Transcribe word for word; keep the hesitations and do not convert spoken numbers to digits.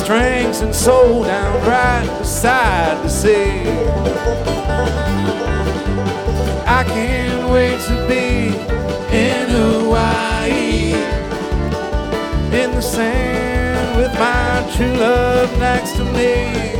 strings and soul down right beside the sea. I can't wait to be in Hawaii, in the sand with my true love next to me.